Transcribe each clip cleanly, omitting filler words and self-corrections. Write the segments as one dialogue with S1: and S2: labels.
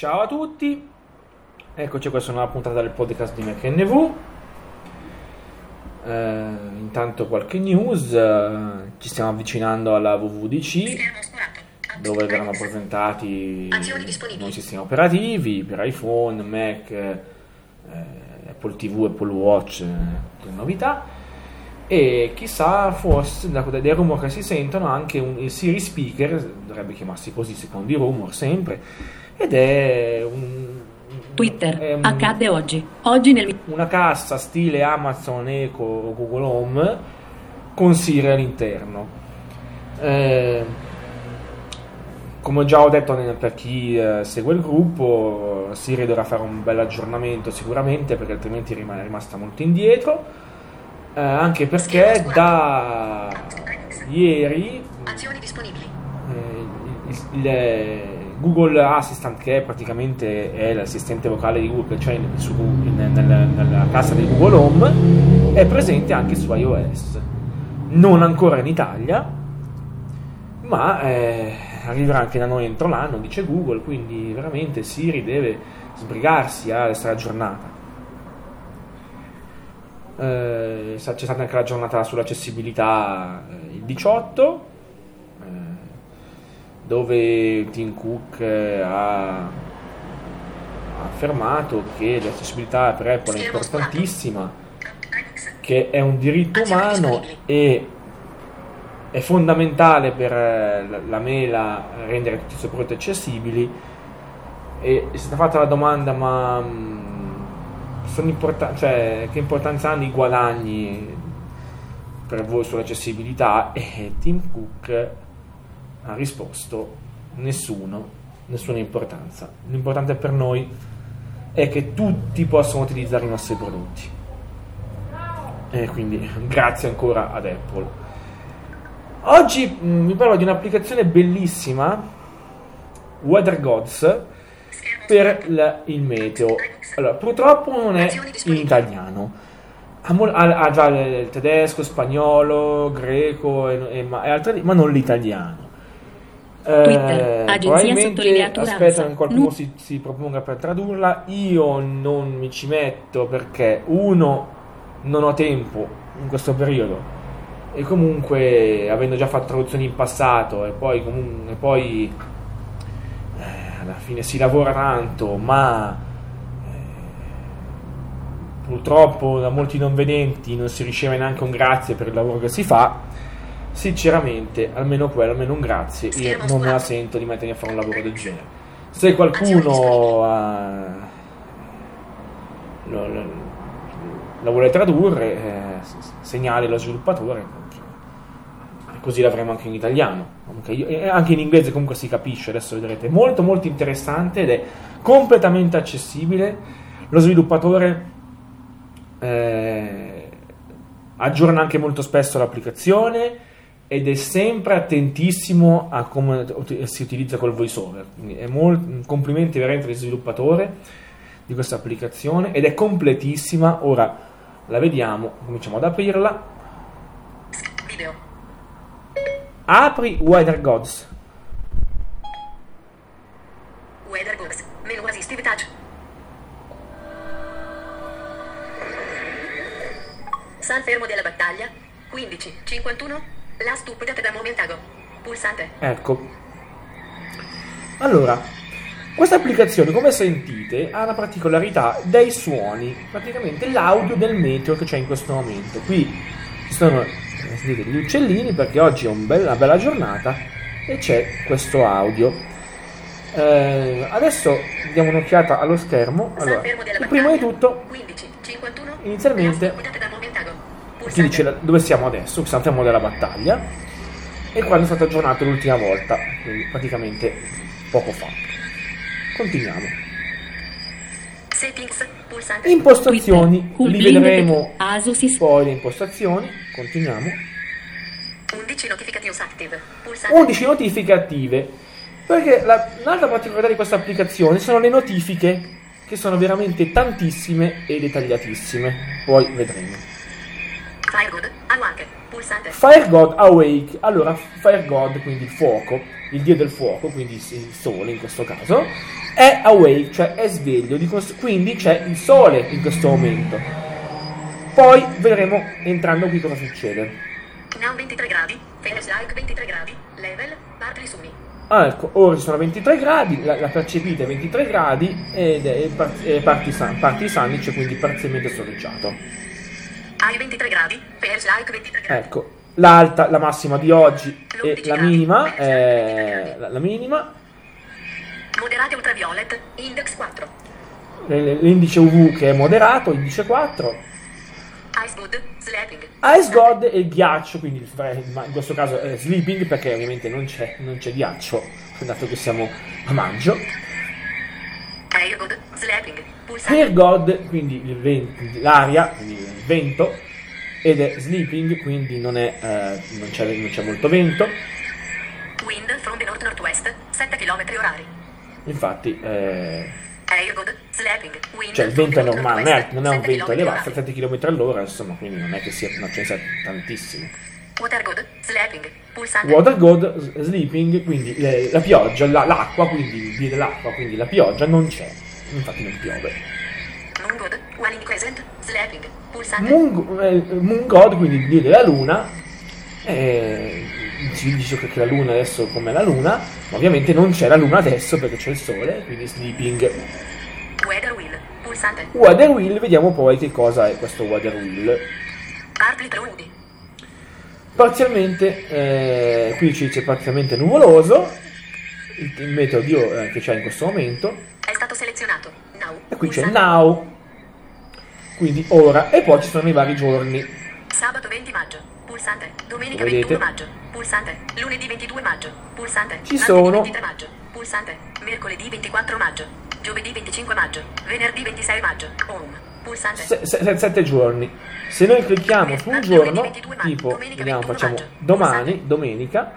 S1: Ciao a tutti, eccoci, questa è una nuova puntata del podcast di MacNV. Intanto qualche news, ci stiamo avvicinando alla WWDC, dove verranno presentati nuovi sistemi operativi per iPhone, Mac, Apple TV, Apple Watch, le novità. E chissà, forse dai rumor che si sentono anche il Siri Speaker, dovrebbe chiamarsi così secondo i rumor sempre, ed è
S2: Twitter,
S1: è
S2: accadde oggi
S1: una cassa stile Amazon Echo o Google Home con Siri all'interno. Come già ho detto per chi segue il gruppo, Siri dovrà fare un bel aggiornamento sicuramente, perché altrimenti è rimasta molto indietro. Anche perché da ieri Google Assistant, che praticamente è l'assistente vocale di Google che c'è nella cassa di Google Home, è presente anche su iOS, non ancora in Italia, ma arriverà anche da noi entro l'anno, dice Google, quindi veramente Siri deve sbrigarsi a essere aggiornata. C'è stata anche la giornata sull'accessibilità il 18, dove Tim Cook ha affermato che l'accessibilità per Apple è importantissima, che è un diritto umano e è fondamentale per la mela rendere tutti i suoi prodotti accessibili. E è stata fatta la domanda: ma che importanza hanno i guadagni per voi sull'accessibilità? E Tim Cook ha risposto: nessuna importanza. L'importante per noi è che tutti possano utilizzare i nostri prodotti, e quindi grazie ancora ad Apple. Oggi vi parlo di un'applicazione bellissima, Weather Gods, per il meteo. Allora, purtroppo non è in italiano, ha già il tedesco, spagnolo, greco e altre, ma non l'italiano.
S2: Twitter, agenzia sottolineatura.
S1: Aspetta che qualcuno si proponga per tradurla. Io non mi ci metto perché non ho tempo in questo periodo, e comunque avendo già fatto traduzioni in passato, e poi alla fine si lavora tanto, ma purtroppo da molti non vedenti non si riceve neanche un grazie per il lavoro che si fa. Sinceramente, almeno un grazie io non me la sento di mettermi a fare un lavoro del genere. Se qualcuno la vuole tradurre, segnali lo sviluppatore, così l'avremo anche in italiano. Anche in inglese comunque si capisce, adesso vedrete. Molto molto interessante ed è completamente accessibile. Lo sviluppatore aggiorna anche molto spesso l'applicazione ed è sempre attentissimo a come si utilizza col voiceover. Quindi complimenti veramente allo sviluppatore di questa applicazione, ed è completissima. Ora la vediamo, cominciamo ad aprirla.
S3: Video.
S1: Apri Weather Gods.
S3: Weather Gods. Menu Assistive Touch. Sal fermo della battaglia. 15:51. La stupida te da momentago. Pulsante.
S1: Ecco. Allora, questa applicazione, come sentite, ha la particolarità dei suoni, praticamente l'audio del meteo che c'è in questo momento. Qui ci sono, sentite, gli uccellini, perché oggi è una bella giornata e c'è questo audio. Adesso diamo un'occhiata allo schermo. Allora, il primo di tutto,
S3: 15:51.
S1: inizialmente ci dice dove siamo adesso, stiamo fermo della battaglia, e quando è stato aggiornato l'ultima volta, quindi praticamente poco fa. Continuiamo.
S3: Settings. Pulsante.
S1: Impostazioni,
S2: Twitter,
S1: li vedremo
S2: Asus.
S1: poi le impostazioni. Continuiamo.
S3: 11 notifications active. Pulsante.
S1: 11 notifiche attive, perché l'altra particolarità di questa applicazione sono le notifiche, che sono veramente tantissime e dettagliatissime, poi vedremo.
S3: Firegood. Unlock. Pulsante.
S1: Fire God awake. Allora, Fire God, quindi il fuoco, il dio del fuoco, quindi il sole in questo caso, è awake, cioè è sveglio, quindi c'è il sole in questo momento. Poi vedremo entrando qui cosa succede.
S3: Now 23 gradi, feels like 23 gradi, level, partly sunny.
S1: Ah, ecco, ora ci sono 23 gradi, la percepite 23 gradi ed è party sunny, cioè quindi parzialmente soleggiato.
S3: Hai 23 gradi, feels like 23 gradi.
S1: Ecco, la massima di oggi e la minima, la minima.
S3: Moderate ultraviolet, index 4.
S1: L'indice UV che è moderato, indice 4.
S3: Ice good, sleeping.
S1: Ice God è il ghiaccio, quindi in questo caso è sleeping perché ovviamente non c'è ghiaccio, dato che siamo a maggio.
S3: Air good, sleeping. Pulsante.
S1: Air God, quindi l'aria, quindi il vento, ed è sleeping, quindi non c'è molto vento.
S3: Wind from the north-northwest, 7 km orari.
S1: Infatti,
S3: Air good, sleeping. Wind
S1: cioè il
S3: from
S1: vento è
S3: the
S1: normale,
S3: northwest,
S1: non è un
S3: 7
S1: vento
S3: km
S1: elevato,
S3: orari.
S1: 7 km all'ora, insomma, quindi non è che non ce ne sia tantissimo.
S3: Water good, sleeping. Pulsante.
S1: Water God, sleeping, quindi la pioggia, l'acqua, quindi il dio dell'acqua, quindi la pioggia non c'è, infatti non piove.
S3: Moon good, one in crescent, sleeping. Pulsante.
S1: Moon God, quindi il dio della luna, si dice che la luna adesso come la luna, ma ovviamente non c'è la luna adesso perché c'è il sole, quindi sleeping.
S3: Weather wheel, pulsante.
S1: Weather wheel, vediamo poi che cosa è questo weather wheel.
S3: Partly cloudy.
S1: Parzialmente, qui ci dice parzialmente nuvoloso, il meteo che c'è in questo momento,
S3: È stato selezionato. Now.
S1: e qui c'è
S3: Pulsante.
S1: now, quindi ora, e poi ci sono i vari giorni.
S3: Sabato 20 maggio. Pulsante. Domenica
S1: Vedete?
S3: 21 maggio. Pulsante. Lunedì 22 maggio. Pulsante.
S1: Ci
S3: Martedì
S1: sono
S3: 23 maggio. Pulsante. Mercoledì 24 maggio. Giovedì 25 maggio. Venerdì 26 maggio. Home. Pulsante.
S1: 7 giorni. Se noi clicchiamo su un giorno, tipo,
S3: Domenica
S1: vediamo,
S3: 21
S1: facciamo
S3: maggio.
S1: domani, domenica,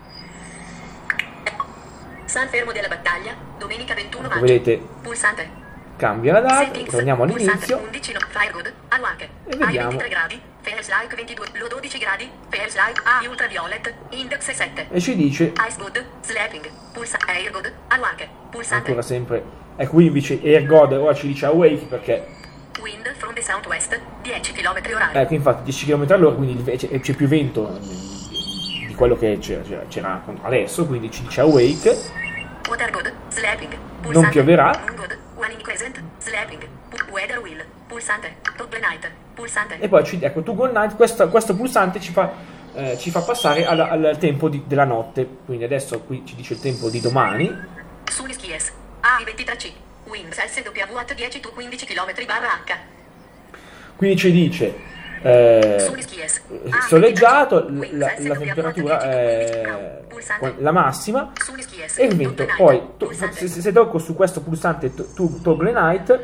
S3: San Fermo della Battaglia. Domenica 21
S1: ecco,
S3: maggio.
S1: vedete,
S3: Pulsante.
S1: cambia la data,
S3: Settings.
S1: torniamo
S3: Pulsante.
S1: all'inizio
S3: 11 no. Fire good. Alwake.
S1: e
S3: Hai
S1: vediamo.
S3: 23 gradi. Feels like 22. Lo 12 gradi. Feels like A ultraviolet. Index 7.
S1: E ci dice,
S3: Ice good. Sleeping. Pulsante. Air good. Alwake. Pulsante.
S1: ancora sempre, ecco qui invece Air God ora ci dice awake perché,
S3: Wind from the southwest, 10 km orari.
S1: ecco infatti 10 km all'ora, quindi c'è più vento di quello che c'era adesso, quindi ci dice awake,
S3: Water good, sleeping. Pulsante.
S1: non pioverà.
S3: Moon good, one in crescent, sleeping. Weather wheel, pulsante. Toggle night, pulsante.
S1: E poi ecco Toggle Night, questo pulsante ci fa passare al tempo della notte, quindi adesso qui ci dice il tempo di domani.
S3: Sunny skies, AI23C. Wind SW at 10 to 15 km/h.
S1: Quindi ci dice
S3: Sunny skies.
S1: soleggiato,
S3: Wind
S1: la
S3: SW at
S1: temperatura
S3: 10 to 15 km/h. Pulsante.
S1: la massima
S3: Sunny skies.
S1: e il vento.
S3: Toggle
S1: Poi
S3: night, pulsante.
S1: se tocco su questo pulsante Toggle Night,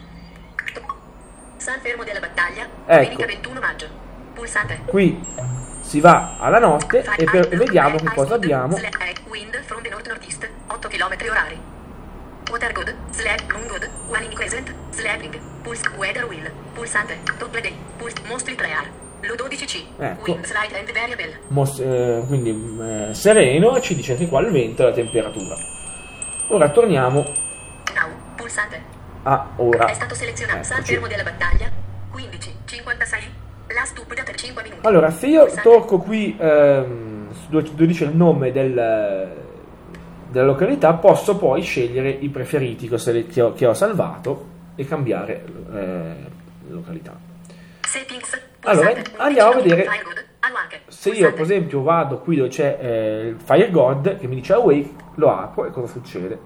S3: San Fermo della Battaglia,
S1: Ecco.
S3: domenica 21 maggio. Pulsante.
S1: qui si va alla notte e vediamo che cosa abbiamo.
S3: Wind from the north-northeast, 8 km orari. Water good, sleep, moon good, one in crescent, sleeping, pulse, weather wheel, pulsante, toggle day, pulse, mostly clear, lo 12C,
S1: Ecco.
S3: wind slight and variable.
S1: Quindi sereno, e ci dice anche qua il vento e la temperatura. Ora torniamo
S3: Now, pulsante.
S1: a ora.
S3: È stato selezionato San
S1: Eccoci.
S3: Fermo della Battaglia, 15:56, last up per 5 minuti.
S1: Allora, se io
S3: Pulsante.
S1: tocco qui dove dice il nome della località, posso poi scegliere i preferiti che ho salvato e cambiare località.
S3: Settings,
S1: Allora,
S3: pulsante,
S1: andiamo a
S3: 11
S1: vedere
S3: Fire good, alwake,
S1: se io
S3: pulsante.
S1: per esempio vado qui dove c'è il Fire God che mi dice awake, lo apro e cosa succede?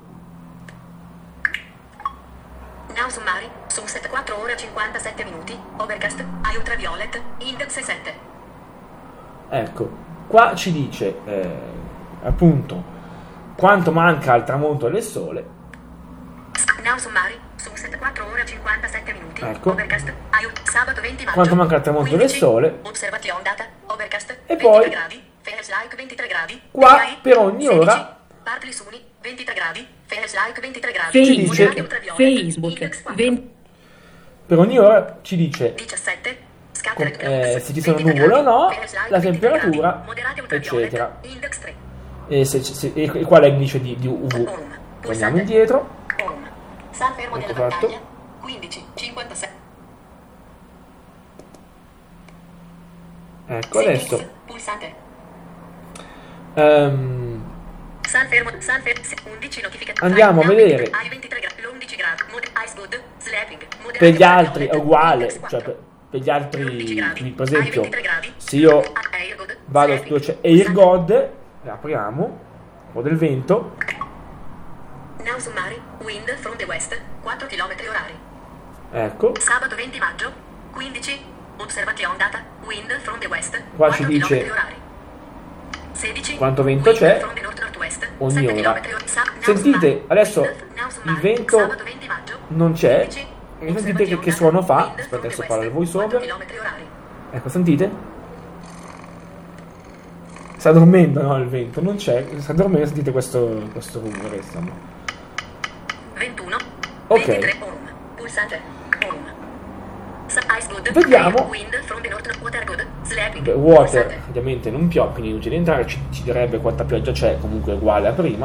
S3: Now summari, sunset 4 ore e 57 minuti, overcast, eye ultraviolet, index 7.
S1: Ecco, qua ci dice appunto quanto manca al tramonto del sole.
S3: Now summari, sunset 4 ore e 57 minuti,
S1: Ecco.
S3: overcast, sabato 20 maggio.
S1: Quanto manca al tramonto del
S3: 15,
S1: sole.
S3: Osservation data, overcast,
S1: E
S3: 23
S1: poi,
S3: gradi, feels like 23 gradi.
S1: qua,
S3: daylight,
S1: per ogni
S3: 16,
S1: ora,
S3: partly sunny, 23 gradi, feels like 23 gradi.
S1: Ci dice-
S3: moderati ultraviolet,
S2: Facebook
S3: index 4.
S2: 20
S1: per ogni ora ci dice
S3: 17, sky
S1: se ci sono nuvole o no, la temperatura, eccetera. E qual è l'indice di UV? Torniamo indietro. Ecco fatto.
S3: 15, 56.
S1: Ecco adesso.
S3: Pulsante.
S1: Andiamo a vedere per gli altri è uguale, cioè per gli altri, per esempio se io vado dove c'è AirGod, apriamo un po' del vento,
S3: wind from the west 4 km/h.
S1: Ecco,
S3: Sabato 20 maggio 15 osservation data wind from the west
S1: qua ci dice quanto vento c'è ogni ora. Sentite, adesso il vento non c'è e sentite che suono fa. Aspetta, adesso parlo del voice over. Ecco, sentite? Sta dormendo, no, il vento non c'è, sta dormendo, sentite questo rumore, insomma.
S3: 21
S1: ok,
S3: 23 ohm pulsante ohm.
S1: Vediamo.
S3: Beh,
S1: water ovviamente non piove, quindi non c'è da entrare, ci direbbe quanta pioggia c'è, comunque è uguale a prima.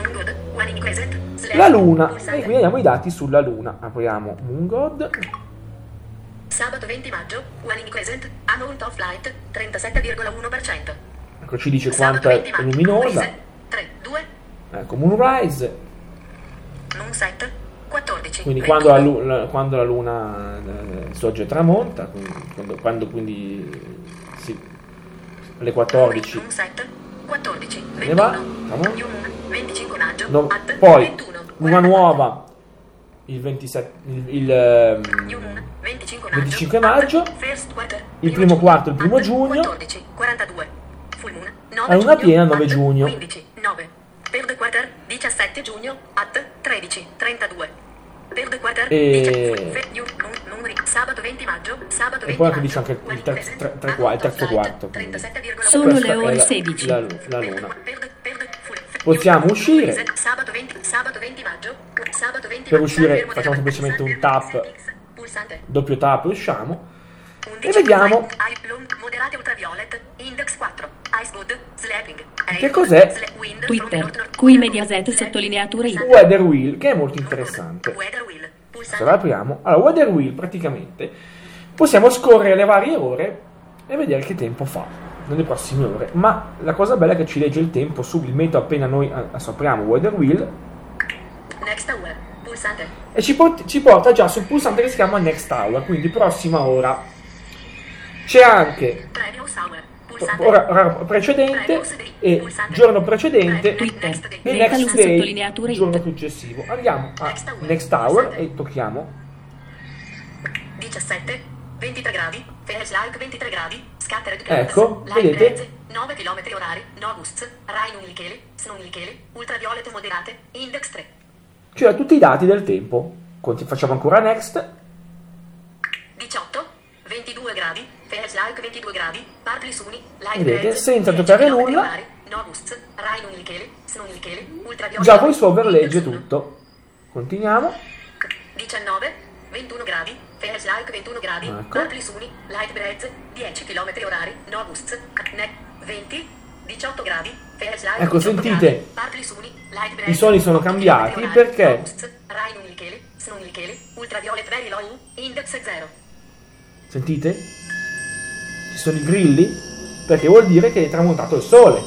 S1: La luna, e quindi abbiamo i dati sulla luna. Apriamo MoonGod.
S3: Sabato 20 maggio, Waning Crescent, amount of light 37,1%.
S1: Ecco, ci dice quanto è luminosa.
S3: 3, 2.
S1: Ecco, Moonrise.
S3: Moonset 14.
S1: Quindi quando la luna sorge e tramonta, quando quindi sì, alle 14
S3: Moonset 14.
S1: ne va,
S3: 25 maggio.
S1: no, poi luna nuova il 27 il 25 maggio, il primo quarto, il primo giugno,
S3: 14, 42. Full moon, 9
S1: la luna piena 9
S3: at
S1: giugno.
S3: 15, 9. Per the quarter 17 giugno at 13, 32. Per the quarter sabato 20 maggio, sabato 20
S1: e poi anche dice anche il terzo quarto.
S2: Sono le ore 16.
S1: La luna. Possiamo uscire.
S3: Sabato 20 maggio.
S1: Per uscire facciamo semplicemente un tap, doppio tap e usciamo. E vediamo
S3: moderate ultraviolet index 4 ice good sleeping.
S1: Che cos'è
S2: Twitter, qui Mediaset sottolineatura I.
S1: Weather Wheel, che è molto interessante. Se la apriamo, allora Weather Wheel praticamente possiamo scorrere le varie ore e vedere che tempo fa nelle prossime ore, ma la cosa bella è che ci legge il tempo subito appena noi apriamo Weather Wheel
S3: Next hour, pulsante.
S1: e ci porta già sul pulsante che si chiama Next Hour, quindi prossima ora. C'è anche ora precedente e giorno precedente
S2: Twitter,
S1: e next day, giorno successivo. Andiamo a Next Hour e tocchiamo
S3: 17, 23 gradi, Fahrenheit 23 gradi, scattered
S1: ecco, vedete?
S3: 9 km/h, Nogusts, Rhino Michele, Snow Michele, ultraviolet moderate, index 3.
S1: Cioè tutti i dati del tempo. Facciamo ancora Next.
S3: 18, 22 gradi, Fahrenheit 22 gradi, partly sunny, light
S1: vedete,
S3: breeze,
S1: senza
S3: 10
S1: toccare
S3: km/h,
S1: nulla,
S3: Nogusts, Rhino Michele, Snow Michele, ultraviolet.
S1: già VoiceOver legge tutto. Continuiamo.
S3: 19, 21 gradi, Fahrenheit 21 gradi,
S1: Ecco.
S3: partly sunny, light breeze, 10 km/h, Nogusts, 20, 18 gradi, Fahrenheit
S1: Ecco,
S3: 18
S1: sentite,
S3: gradi, partly sunny, light breeze,
S1: i suoni sono cambiati
S3: 8 km/h,
S1: perché
S3: Nogusts, Rhino Michele, Snow Michele, ultraviolet very low, index 0.
S1: sentite? Ci sono i grilli perché vuol dire che è tramontato il sole.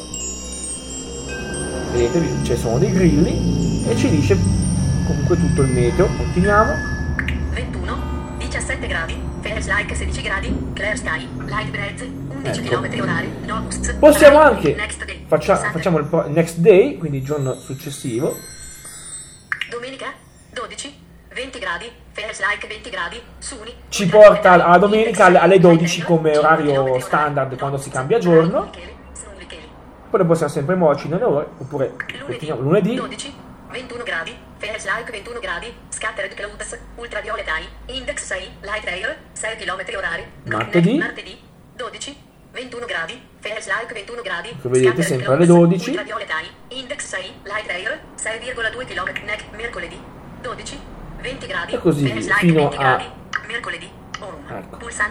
S1: Vedete, ci sono dei grilli e ci dice comunque tutto il meteo. Continuiamo.
S3: 21, 17 gradi, Fahrenheit 16 gradi, clear sky, light breeze, 11
S1: Ecco.
S3: km/h, Nogusts.
S1: Possiamo anche
S3: Next day,
S1: facciamo il next day, quindi il giorno successivo.
S3: Domenica 12, 20 gradi, Fahrenheit 20 gradi, Suni.
S1: Ci porta alla domenica alle 12 come orario standard quando si cambia giorno. Poi possiamo sempre muoverci nelle ore, oppure continuiamo lunedì.
S3: 12, 21 gradi, Fahrenheit 21 gradi, scattered clouds, ultraviolet eye, index 6, light air, 6 km/h.
S1: Martedì
S3: 12, 21 gradi, Fahrenheit 21 gradi,
S1: che vedete
S3: scattered
S1: sempre alle
S3: clouds,
S1: 12.
S3: ultraviolet eye, index 6, light air, 6,2 km. Mercoledì 12, 20 gradi,
S1: E così via,
S3: Fahrenheit
S1: fino
S3: 20
S1: a
S3: gradi, mercoledì, home,
S1: ecco.
S3: pulsante.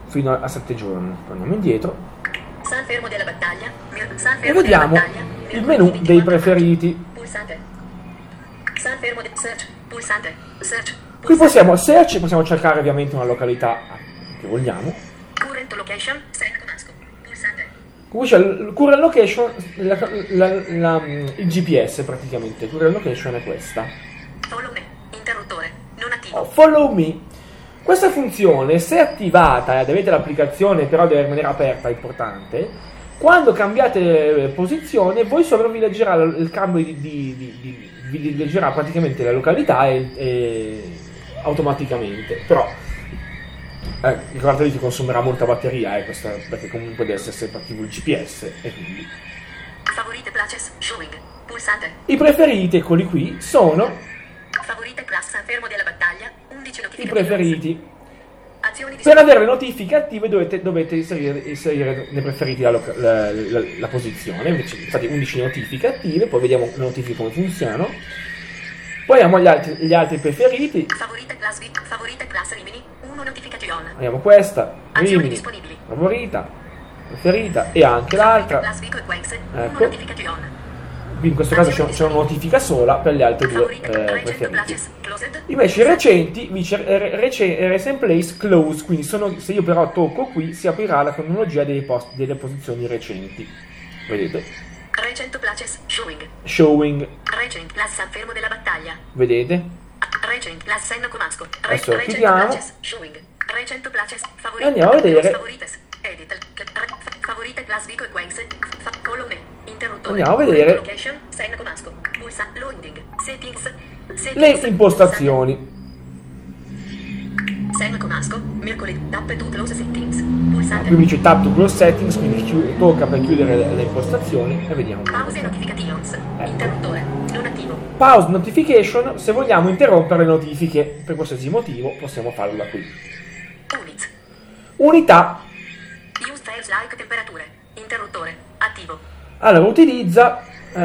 S1: fino a 7 giorni. Torniamo indietro
S3: San fermo della battaglia. San
S1: e
S3: fermo della
S1: vediamo
S3: battaglia.
S1: il menu dei preferiti.
S3: Pulsante. San fermo search. Pulsante. Search.
S1: Qui possiamo search, possiamo cercare ovviamente una località che vogliamo.
S3: Current location. Sen Comasco. Pulsante.
S1: Qui c'è il current location, il GPS praticamente. Il current location è questa.
S3: Follow me. Interruttore. Non attivo.
S1: Oh, follow me. Questa funzione, se attivata ed avete l'applicazione, però deve rimanere aperta, è importante. Quando cambiate posizione, voi sopra vi leggerà il cambio vi leggerà praticamente la località e automaticamente. Però ricordatevi che consumerà molta batteria, questa, perché comunque deve essere sempre attivo il GPS e quindi.
S3: Favorite places. Showing. Pulsante.
S1: I preferiti, eccoli qui, sono
S3: Favorite class San fermo della battaglia. 11
S1: i
S3: notificazioni.
S1: preferiti.
S3: Azioni di
S1: Per avere le notifiche attive dovete inserire nei preferiti la posizione. Invece, infatti 11 notifiche attive, poi vediamo le notifiche come funzionano. Poi abbiamo gli altri preferiti.
S3: Favorite class Rimini. 1 notificazione.
S1: Abbiamo questa,
S3: Azioni
S1: Rimini,
S3: disponibili.
S1: favorita, preferita e anche l'altra.
S3: Class Vico e Quenze. 1
S1: Ecco.
S3: notificazione.
S1: Qui in questo caso c'è una notifica sola, per le altre due
S3: Favorite recent
S1: preferiti.
S3: places. Closed.
S1: Invece i recenti, recent place close, quindi se io però tocco qui si aprirà la cronologia delle posizioni recenti. Vedete?
S3: Recent places. Showing.
S1: Showing,
S3: Recent class San fermo della battaglia.
S1: vedete?
S3: Recent class Sen Comasco.
S1: Adesso
S3: Recent
S1: chiudiamo.
S3: places. Showing. Recent places. Favorite.
S1: Andiamo a vedere.
S3: Favorites. Edit. Favorite class Vico e Quenze. Follow me. Interruttore.
S1: Andiamo a vedere.
S3: Location. Sen Comasco. Pulsa. Loading. Settings.
S1: Le impostazioni.
S3: Sen Comasco. Mercoledì. Tap to close settings.
S1: Qui
S3: Pulsante.
S1: mi dice tap to close settings, quindi tocca per chiudere le impostazioni e vediamo.
S3: Pause notifications. Interruttore. Non attivo.
S1: Pause notification, se vogliamo interrompere le notifiche per qualsiasi motivo possiamo farlo da qui.
S3: Units.
S1: Unità.
S3: Use files like temperature. Interruttore. Attivo.
S1: Allora utilizza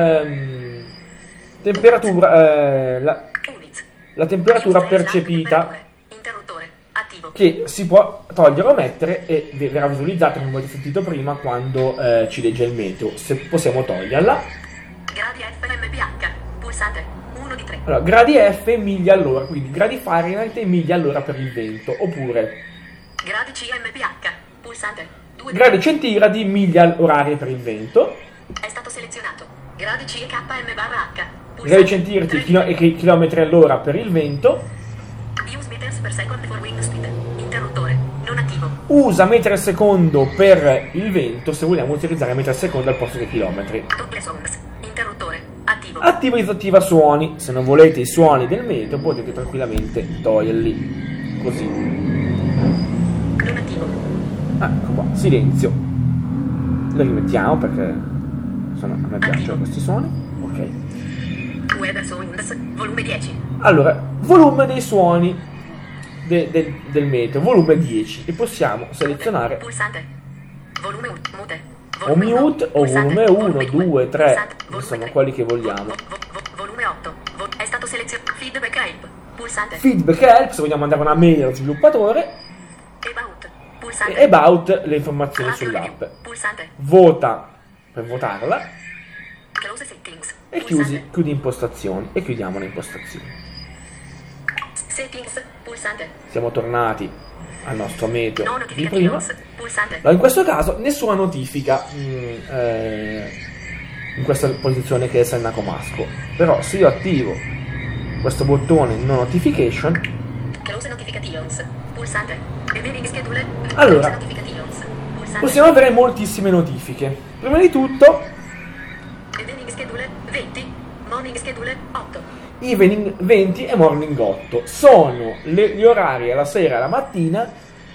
S1: temperatura,
S3: Units.
S1: la temperatura
S3: Use files like
S1: percepita
S3: temperature. Interruttore. Attivo.
S1: che si può togliere o mettere e verrà visualizzata, come avete sentito prima, quando ci legge il meteo. Se possiamo toglierla.
S3: Gradi FMPH. Pulsante. 1 di 3.
S1: Allora, gradi F miglia all'ora, quindi gradi Fahrenheit e miglia all'ora per il vento, oppure
S3: Gradi CMPH. Pulsante. 2 di
S1: gradi centigradi miglia orarie per il vento,
S3: 3. È stato selezionato. Gradi CKM/H.
S1: gradi centigradi e chilometri all'ora per il vento.
S3: Use meters per second for wind speed. Interruttore. Non attivo.
S1: Usa metri al secondo per il vento se vogliamo utilizzare metri al secondo al posto che chilometri.
S3: Doppia songs. Interruttore. Attivo.
S1: Attiva e disattiva suoni. Se non volete i suoni del meteo potete tranquillamente toglierli. Così.
S3: Non attivo.
S1: Ecco qua, silenzio. Lo rimettiamo perché a me piacciono questi suoni. Ok.
S3: Weather Sounds. Volume 10.
S1: Allora, volume dei suoni del meteo, volume 10. E possiamo selezionare
S3: Pulsante. Volume mute.
S1: o mute o volume 1, 2, 3, insomma quelli che vogliamo.
S3: Volume 8. È stato selezionato. Feedback help. Pulsante.
S1: Feedback help, se vogliamo mandare una mail allo sviluppatore.
S3: About. Pulsante.
S1: E about, le informazioni
S3: Radio
S1: sull'app.
S3: review. Pulsante.
S1: Vota per votarla
S3: Close settings.
S1: e chiudi impostazioni e chiudiamo le impostazioni.
S3: Settings. Pulsante.
S1: Siamo tornati al nostro meteo
S3: No
S1: di prima.
S3: notifications. Pulsante.
S1: Allora, in questo caso nessuna notifica in questa posizione che è Senna Comasco, però se io attivo questo bottone no notification,
S3: Close notifications. Pulsante. Evening schedule.
S1: Allora,
S3: Close notifications. Pulsante.
S1: possiamo avere moltissime notifiche. Prima di tutto
S3: Evening schedule 20. Morning schedule 8.
S1: evening 20 e morning 8 sono gli orari alla sera e alla mattina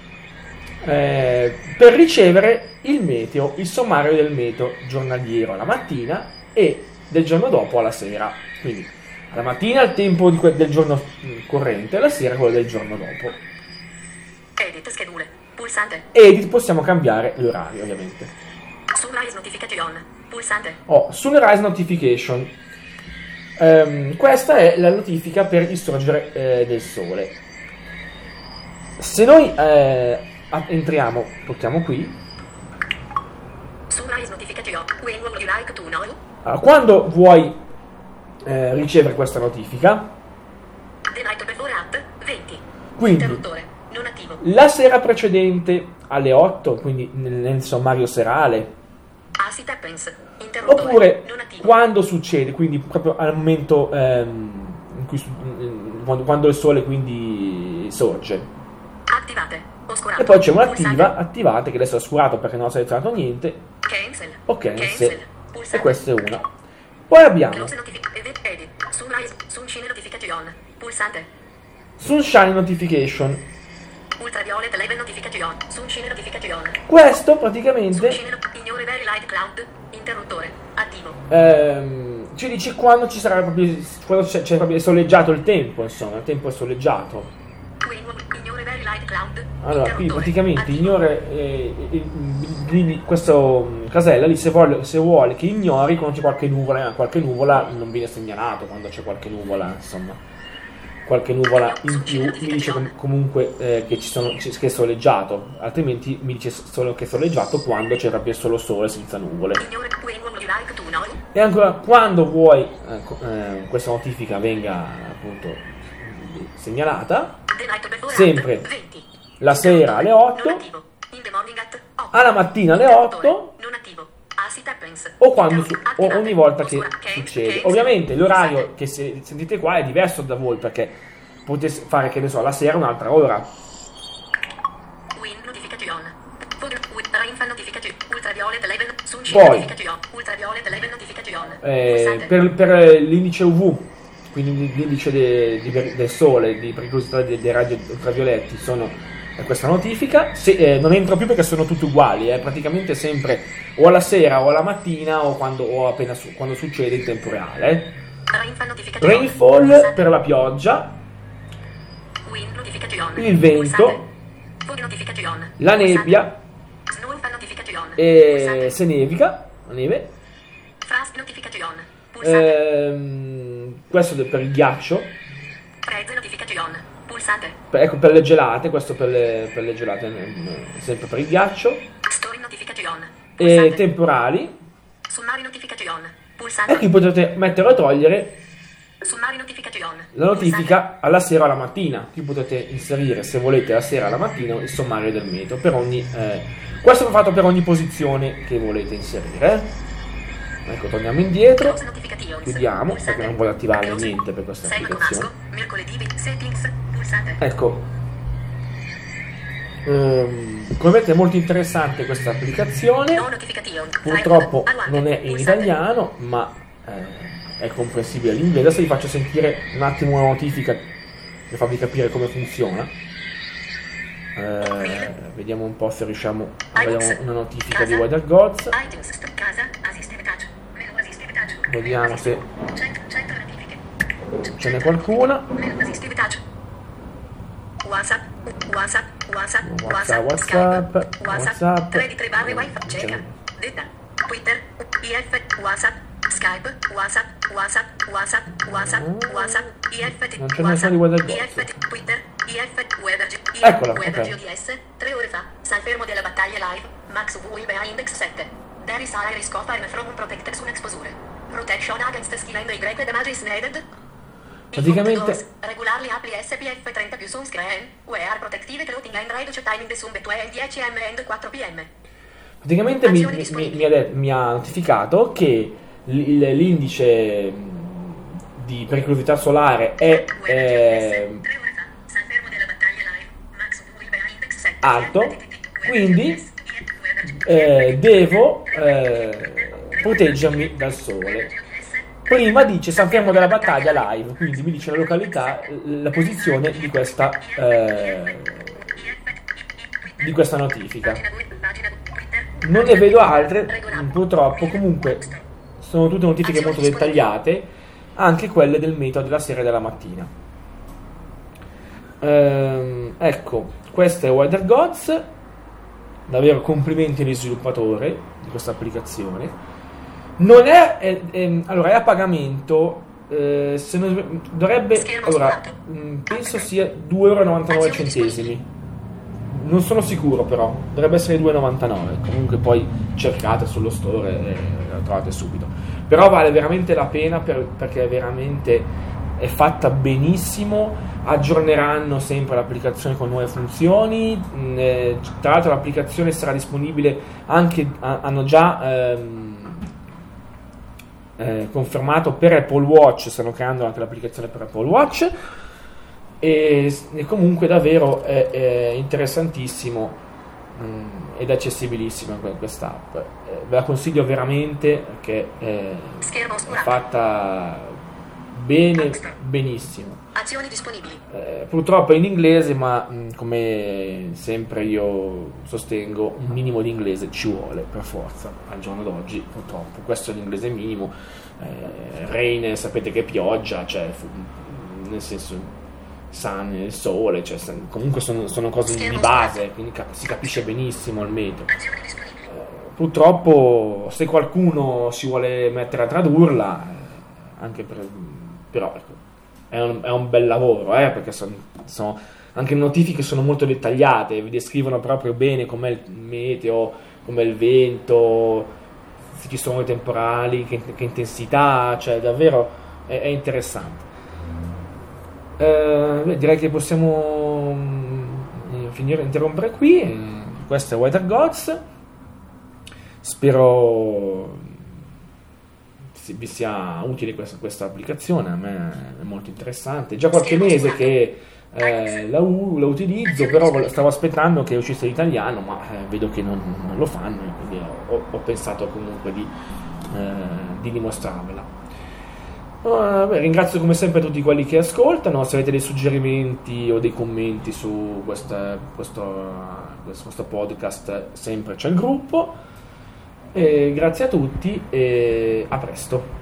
S1: per ricevere il meteo, il sommario del meteo giornaliero alla mattina e del giorno dopo alla sera. Quindi alla mattina il tempo del giorno corrente, alla sera quello del giorno dopo.
S3: Edit schedule. Pulsante.
S1: Edit, possiamo cambiare l'orario ovviamente.
S3: Sunrise notification. Pulsante.
S1: Sunrise notification. Questa è la notifica per il sorgere del sole. Se noi entriamo, tocchiamo qui.
S3: Sunrise notification. When would you like to know?
S1: Allora, quando vuoi ricevere questa notifica,
S3: The night before at 20.
S1: quindi
S3: Interruttore non attivo.
S1: la sera precedente alle 8, quindi nel sommario serale,
S3: Acid happens. Interruttore
S1: oppure
S3: non attivo.
S1: quando succede, quindi proprio al momento in cui quando il sole quindi sorge.
S3: Attivate. Oscurato.
S1: E poi c'è un'attiva,
S3: Pulsante.
S1: attivate, che adesso è oscurato perché non ho selezionato niente.
S3: Cancel.
S1: Ok,
S3: Cancel.
S1: e
S3: Pulsante.
S1: questa è una. Poi abbiamo
S3: Close edit. Sunrise. Sunshine notification. Pulsante.
S1: Sunshine Notification.
S3: Ultraviolet live notification. Sunshine notification.
S1: Questo praticamente
S3: Sunshine. Ignore very light cloud. Interruttore. Attivo.
S1: ci dice quando ci sarà proprio, quando c'è proprio soleggiato il tempo, insomma, il tempo è soleggiato.
S3: Ignore very light cloud.
S1: Allora, qui
S3: Interruttore.
S1: praticamente
S3: Attivo.
S1: ignora questo casella lì, se vuole che ignori quando c'è qualche nuvola non viene segnalato quando c'è qualche nuvola, insomma, qualche nuvola in più mi dice comunque che che è soleggiato, altrimenti mi dice solo che è soleggiato quando c'è proprio solo sole senza nuvole.
S3: Ignore when would you like to know?
S1: E ancora, quando vuoi questa notifica venga appunto segnalata,
S3: The night before
S1: sempre
S3: at 20.
S1: la sera alle
S3: Non
S1: 8,
S3: attivo. In the morning at 8.
S1: alla mattina alle
S3: Interruttore.
S1: 8,
S3: Non attivo. Acid happens.
S1: o quando o
S3: Attivate.
S1: ogni volta che
S3: Oscura.
S1: succede.
S3: Cancel.
S1: Ovviamente l'orario
S3: Pulsante.
S1: che sentite qua è diverso da voi, perché potete fare, che ne so, la sera un'altra ora.
S3: Wind notification. Rainfall notification. Ultraviolet live. Sunshine
S1: Poi.
S3: notification. Ultraviolet live notification.
S1: Per,
S3: Pulsante.
S1: per l'indice UV, quindi l'indice del sole, di pericolosità dei raggi ultravioletti, è questa notifica. Non entro più perché sono tutti uguali, praticamente sempre o alla sera o alla mattina o quando succede in tempo reale.
S3: Rainfall notification.
S1: Rainfall
S3: Pulsante.
S1: per la pioggia,
S3: Wind notification.
S1: il vento,
S3: Pulsante. Fog notification.
S1: la
S3: Pulsante.
S1: nebbia,
S3: Snowfall notification.
S1: e
S3: Pulsante.
S1: se nevica, la neve.
S3: Frost notification. Pulsante.
S1: Questo è per il ghiaccio.
S3: Freeze notification. Pulsante.
S1: Ecco, per le gelate, questo per le gelate, sempre per il ghiaccio.
S3: Story notification.
S1: E
S3: Pulsante.
S1: temporali.
S3: Summary notification.
S1: E
S3: Pulsante.
S1: qui potete mettere o togliere
S3: Summary notification.
S1: la notifica alla sera o alla mattina. Qui potete inserire, se volete, la sera o alla mattina il sommario del meteo per ogni. Questo va fatto per ogni posizione che volete inserire. Ecco, torniamo indietro.
S3: Close notifications.
S1: Chiudiamo,
S3: Pulsante.
S1: perché non voglio attivare
S3: Close.
S1: niente per questa
S3: 6
S1: applicazione.
S3: Masco. Mercoledì. Settings. Pulsante.
S1: Ecco, come vedete è molto interessante questa applicazione.
S3: No notification.
S1: Purtroppo
S3: Flight mode.
S1: non è in
S3: Pulsante.
S1: italiano, ma è comprensibile all'inglese. Adesso vi faccio sentire un attimo una notifica per farvi capire come funziona. Vediamo un po' se riusciamo a vedere una notifica di Weather Gods.
S3: iTunes. Casa. Assistive touch. Menu assistive touch.
S1: Vediamo se
S3: 100 notifiche.
S1: ce n'è qualcuna.
S3: Menu assistive touch. WhatsApp.
S1: WhatsApp,
S3: Skype. 3 di 3 barre wifi.
S1: C'è
S3: Cieca. Detta. Twitter. IF. WhatsApp. Skype. WhatsApp. IF.
S1: Non c'è nessuno di Weather Gods.
S3: IF. Twitter. IF. Weather.
S1: Eccola,
S3: Weather
S1: ok.
S3: GODS. 3 ore fa. Salfermo della battaglia live. Max VIBA Index 7. There is a risk of harm from protected sun exposure. Protection against skill and Y damage is needed.
S1: Praticamente
S3: Regularly apply SPF 30 più sunscreen, wear protective clothing and reduce time in the sun between 10 am and 4 pm.
S1: Praticamente mi ha notificato che l'indice di pericolosità solare è
S3: 3 ore fa, salfermo della battaglia live, Max VIBA Index 7.
S1: alto, quindi devo proteggermi dal sole. Prima dice San Fermo della battaglia live, quindi mi dice la località, la posizione di questa notifica. Non ne vedo altre, purtroppo. Comunque sono tutte notifiche molto dettagliate, anche quelle del meteo della sera e della mattina. Ecco, questo è Weather Gods. Davvero complimenti agli sviluppatori di questa applicazione. Non è allora è a pagamento, se non, dovrebbe, allora penso sia 2,99 €. Non sono sicuro, però dovrebbe essere 2,99. Comunque poi cercate sullo store e la trovate subito. Però vale veramente la pena perché veramente è fatta benissimo. Aggiorneranno sempre l'applicazione con nuove funzioni. Tra l'altro l'applicazione sarà disponibile anche, hanno già confermato per Apple Watch, stanno creando anche l'applicazione per Apple Watch. E comunque davvero è interessantissimo ed accessibilissima quest'app. Ve la consiglio veramente perché è fatta bene, benissimo.
S3: Azioni disponibili.
S1: Purtroppo è in inglese, ma come sempre io sostengo un minimo di inglese ci vuole per forza al giorno d'oggi. Purtroppo questo è l'inglese minimo. Rain, sapete che è pioggia, cioè nel senso sun, il sole, cioè, comunque sono cose di base, quindi si capisce benissimo il metodo. Purtroppo se qualcuno si vuole mettere a tradurla, anche però ecco, è un bel lavoro, perché sono anche le notifiche sono molto dettagliate, vi descrivono proprio bene com'è il meteo, com'è il vento, se ci sono i temporali, che intensità, cioè davvero è interessante. Direi che possiamo interrompere qui. Questo è Weather Gods. Spero vi sia utile questa applicazione. A me è molto interessante. Già qualche mese che la utilizzo, però stavo aspettando che uscisse l'italiano, ma vedo che non lo fanno, quindi ho pensato comunque di dimostrarvela. Ringrazio come sempre tutti quelli che ascoltano. Se avete dei suggerimenti o dei commenti su questo podcast, sempre c'è il gruppo. Grazie a tutti e a presto.